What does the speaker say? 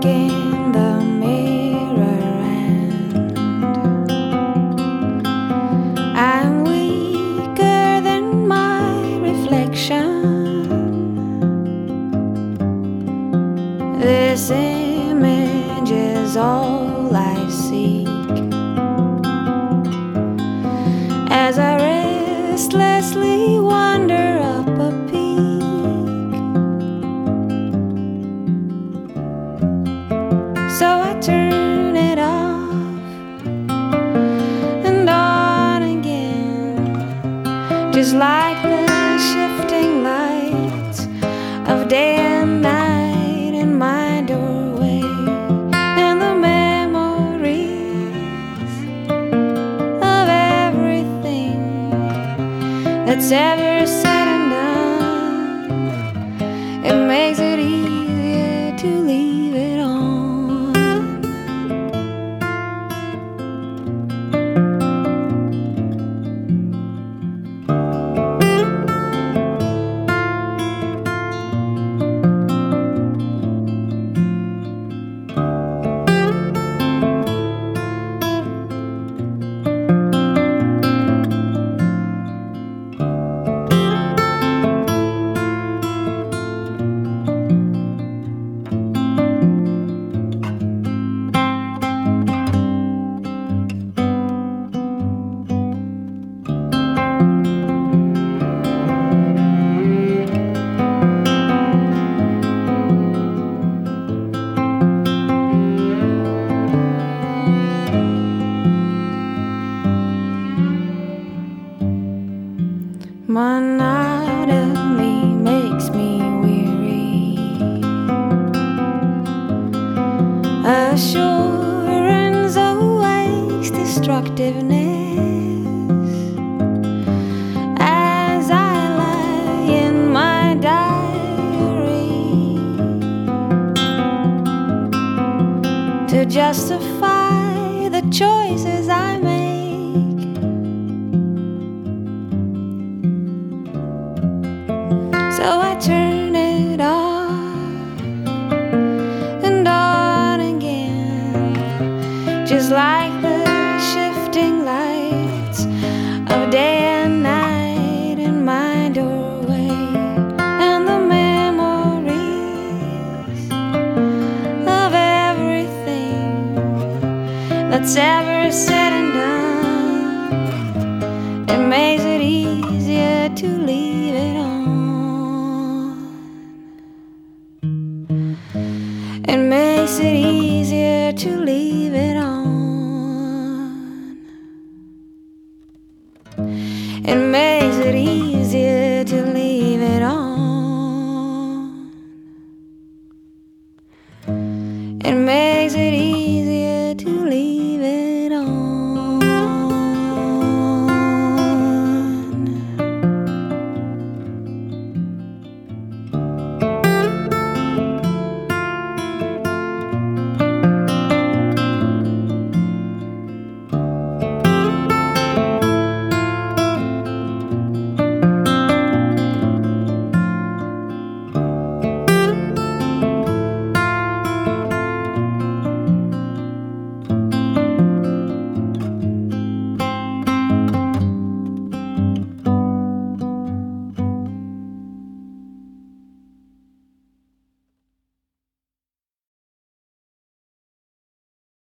in the mirror and I'm weaker than my reflection. This image is all I seek as I restlessly wander up a peak. So I turn it off and on again, just like the shifting lights of day and night in my doorway, and the memories of everything that's ever said and done. It makes it easier to leave it on. Monotony makes me weary. Assurance awakes destructiveness as I lie in my diary to justify the choices I make. So I turn it off and on again, just like the shifting lights of day and night in my doorway, and the memories of everything that's ever said and done. It makes it easier to leave it on. It makes it easier to leave it on.